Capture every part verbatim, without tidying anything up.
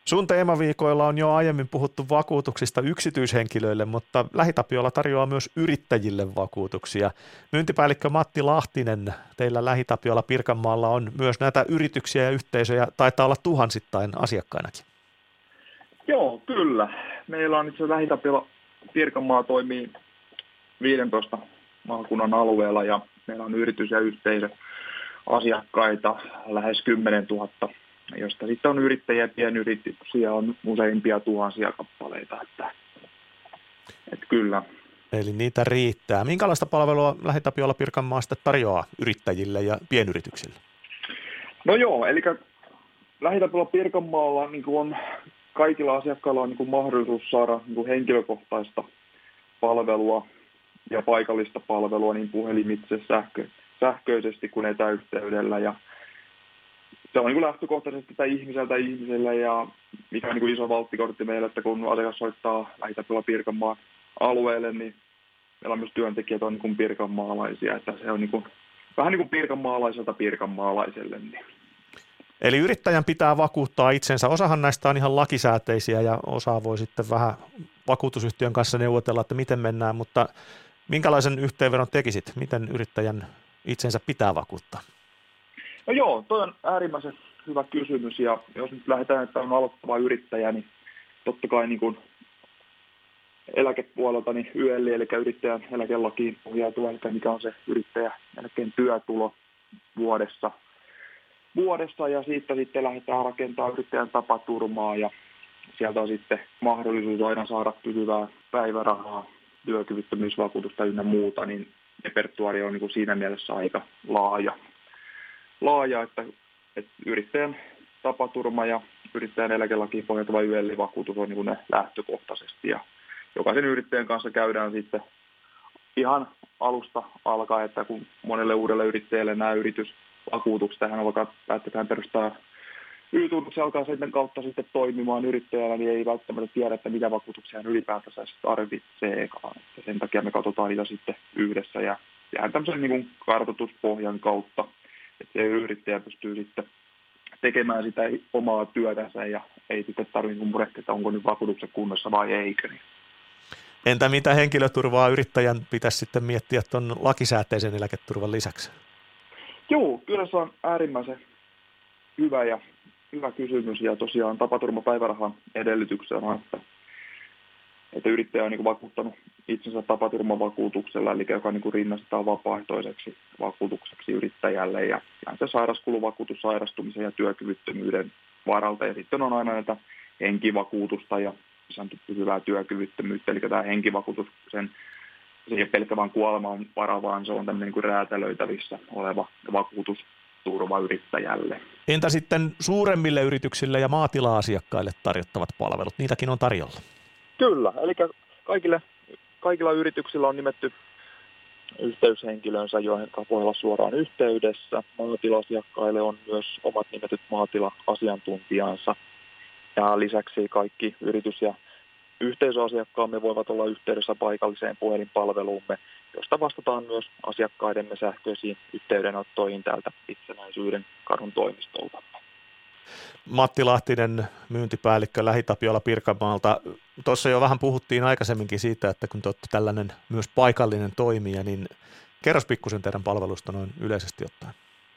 Sun teemaviikoilla on jo aiemmin puhuttu vakuutuksista yksityishenkilöille, mutta LähiTapiola tarjoaa myös yrittäjille vakuutuksia. Myyntipäällikkö Matti Lahtinen, teillä LähiTapiola Pirkanmaalla on myös näitä yrityksiä ja yhteisöjä, taitaa olla tuhansittain asiakkainakin. Joo, kyllä. Meillä on itse LähiTapiola Pirkanmaa toimii viidentoista maakunnan alueella ja meillä on yritys- ja yhteisöasiakkaita lähes kymmenen tuhatta, josta sitten on yrittäjiä ja pienyrityksiä, on useimpia tuhansia kappaleita. Että, että kyllä. Eli niitä riittää. Minkälaista palvelua LähiTapiola Pirkanmaa sitten tarjoaa yrittäjille ja pienyrityksille? No joo, eli LähiTapiola Pirkanmaalla niin kuin on kaikilla asiakkailla on niin kuin mahdollisuus saada niin kuin henkilökohtaista palvelua ja paikallista palvelua niin puhelimitse sähkö, sähköisesti kuin etäyhteydellä. Ja se on niin kuin lähtökohtaisesti sitä ihmiseltä ihmiselle ja mikä on niin kuin iso valttikortti meille, että kun asiakas soittaa LähiTapiola Pirkanmaan alueelle, niin meillä on myös työntekijät on niin kuin pirkanmaalaisia, että se on niin kuin, vähän niin kuin pirkanmaalaiselta pirkanmaalaiselle. Niin. Eli yrittäjän pitää vakuuttaa itsensä. Osahan näistä on ihan lakisääteisiä ja osa voi sitten vähän vakuutusyhtiön kanssa neuvotella, että miten mennään, mutta minkälaisen yhteenvedon tekisit? Miten yrittäjän itsensä pitää vakuuttaa? No joo, toi on äärimmäisen hyvä kysymys ja jos nyt lähdetään, että on aloittava yrittäjä, niin totta kai niin kuin eläkepuolelta niin Y L, eli yrittäjän eläkelakiin pohjautuva, eli mikä on se yrittäjä eläkeen työtulo vuodessa. vuodessa ja siitä sitten lähdetään rakentamaan yrittäjän tapaturmaa ja sieltä on sitten mahdollisuus aina saada pysyvää päivärahaa, työkyvyttömyysvakuutusta ynnä muuta, niin repertuaari on niin kuin siinä mielessä aika laaja, laaja että, että yrittäjän tapaturma ja yrittäjän eläkelakiin pohjautuva Y L-vakuutus on niin kuin ne lähtökohtaisesti ja jokaisen yrittäjän kanssa käydään sitten ihan alusta alkaen, että kun monelle uudelle yrittäjälle nämä yritysvakuutukset, tähän alkaa, päätetään perustaa Y-tunnuksen alkaa sen kautta sitten toimimaan yrittäjänä, niin ei välttämättä tiedä, että mitä vakuutuksia hän ylipäätänsä tarvitseekaan. Ja sen takia me katsotaan niitä sitten yhdessä ja jään tämmöisen niin kuin kartoituspohjan kautta, että se yrittäjä pystyy sitten tekemään sitä omaa työtänsä ja ei sitten tarvitse murehtia, että onko nyt vakuutuksen kunnossa vai eikö. Entä mitä henkilöturvaa yrittäjän pitäisi sitten miettiä tuon lakisääteisen eläketurvan lisäksi? Joo, kyllä se on äärimmäisen hyvä ja hyvä kysymys ja tosiaan tapaturmapäivärahan edellytyksenä on, että, että yrittäjä on niin kuin vakuuttanut itsensä tapaturmavakuutuksella, eli joka niin kuin rinnastetaan vapaaehtoiseksi vakuutukseksi yrittäjälle ja, ja se sairaskuluvakuutus sairastumisen ja työkyvyttömyyden varalta ja sitten on aina näitä henkivakuutusta ja pysyvää työkyvyttömyyttä, eli tämä henkivakuutus, sen, se ei ole pelkkä vain kuoleman vara, vaan se on tämmöinen niin kuin räätälöitävissä oleva vakuutusturva yrittäjälle. Entä sitten suuremmille yrityksille ja maatila-asiakkaille tarjottavat palvelut? Niitäkin on tarjolla. Kyllä, eli kaikille, kaikilla yrityksillä on nimetty yhteyshenkilönsä, joihin voi olla suoraan yhteydessä. Maatila-asiakkaille on myös omat nimetyt maatila-asiantuntijansa. Ja lisäksi kaikki yritys- ja yhteisöasiakkaamme voivat olla yhteydessä paikalliseen puhelinpalveluumme, josta vastataan myös asiakkaidemme sähköisiin yhteydenottoihin täältä Itsenäisyyden kadun toimistolta. Matti Lahtinen, myyntipäällikkö LähiTapiola Pirkanmaalta. Tuossa jo vähän puhuttiin aikaisemminkin siitä, että kun te olette tällainen myös paikallinen toimija, niin kerros pikkusen teidän palvelusta noin yleisesti ottaen.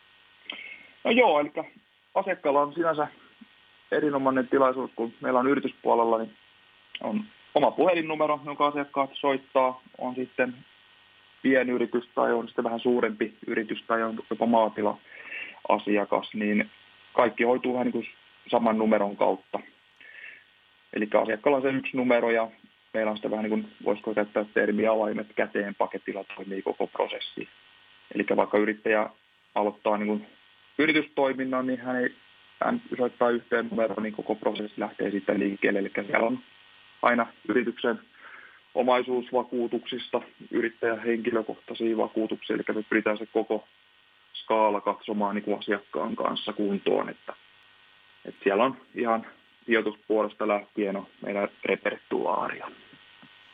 No joo, eli asiakkaalla on sinänsä erinomainen tilaisuus, kun meillä on yrityspuolella, niin on oma puhelinnumero, jonka asiakkaat soittaa, on sitten pienyritys tai on sitten vähän suurempi yritys tai on jopa maatila-asiakas, niin kaikki hoituu vähän niin kuin saman numeron kautta. Eli asiakkaalla on se yksi numero ja meillä on sitten vähän niin kuin, voisiko käyttää termiä avaimet käteen paketilla toimii koko prosessi. Eli vaikka yrittäjä aloittaa niin kuin yritystoiminnan, niin hän ei hän soittaa yhteen numeroon, niin koko prosessi lähtee sitten liikkeelle. Eli siellä on aina yrityksen omaisuusvakuutuksista yrittäjän henkilökohtaisia vakuutuksia, eli me pyritään se koko skaala katsomaan niin kuin asiakkaan kanssa kuntoon, että, että siellä on ihan sijoituspuolesta lähtien on meidän repertuaaria.